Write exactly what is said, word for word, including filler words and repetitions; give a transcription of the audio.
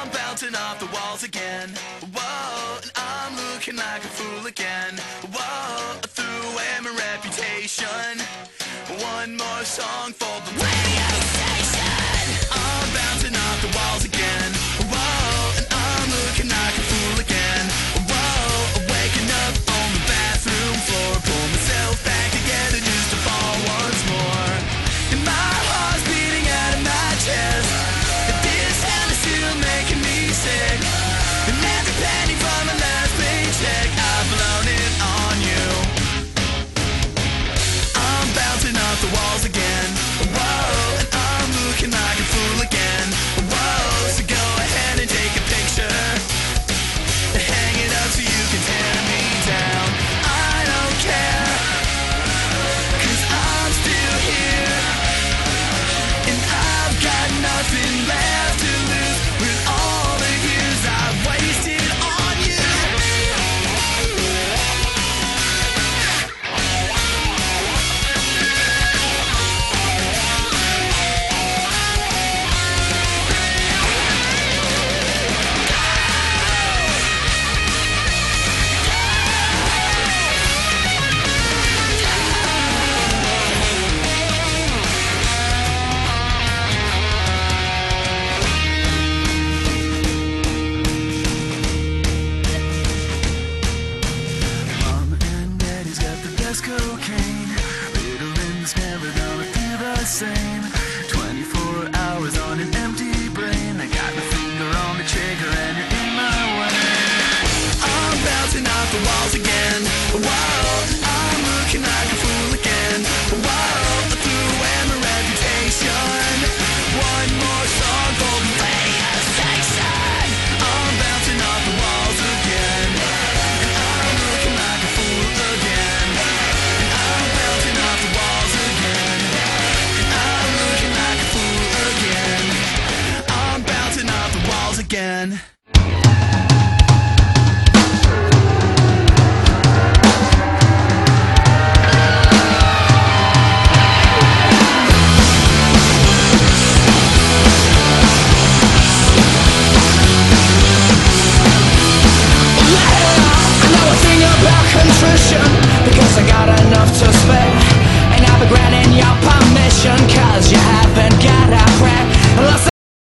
I'm bouncing off the walls again. Whoa, and I'm looking like a fool again. Whoa, I threw away my reputation. One more song for the radio station. I'm bouncing off the walls again. Whoa, and I'm looking like a fool again. Whoa, waking up on the bathroom floor. Pull myself back together just to fall once more. And my heart's beating out of my chest. And this sound is still making me sick. And every penny from my last paycheck, I've blown it on you. I'm bouncing off the walls again. Whoa, and I'm looking like a fool again. Whoa, so go ahead and take a picture. Hang it up so you can tear me down. I don't care, 'cause I'm still here. And I've got nothing left to lose with all the years I've wasted on you. Mom and Daddy's got the best cocaine. Ritalin's never gonna feel the same. twenty-four hours on an empty brain. I got my finger on the trigger and you're in my way. I'm bouncing off the walls again. Whoa, I'm looking like a fool again. Whoa, I threw away my reputation. One more song for the radio station. I'm bouncing off the walls again. And I'm looking like a fool again. And I'm bouncing off the walls again. And I'm looking like a fool again. I'm bouncing off the walls again. I know a thing about contrition, because I got enough to spare.